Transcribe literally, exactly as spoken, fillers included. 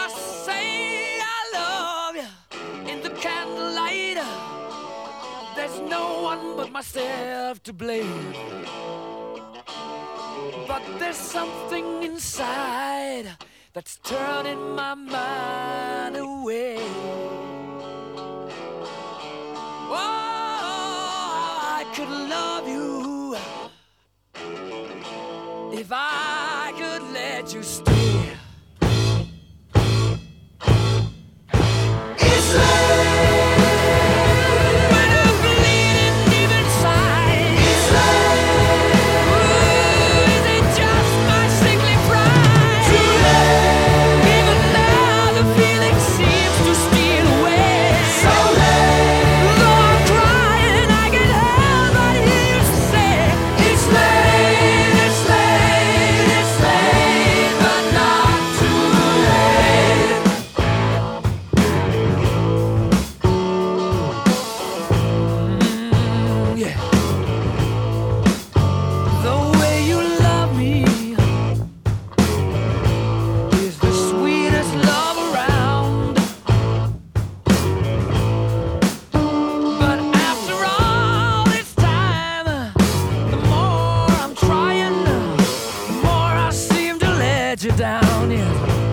I say I love you in the candlelight, there's no one but myself to blame. But there's something inside that's turning my mind away. Oh, I could love you if I could let you stay. It's late. When I'm bleeding deep inside. It's late. Ooh, is it just my sickly pride? Too late. Even now the feeling seems to steal away. So late. Though I'm crying, I can help but hear you say, it's late, it's late, it's late, but not too late. Mm, yeah. The way you love me is the sweetest love around. But after all this time, the more I'm trying, the more I seem to let you down. Yeah.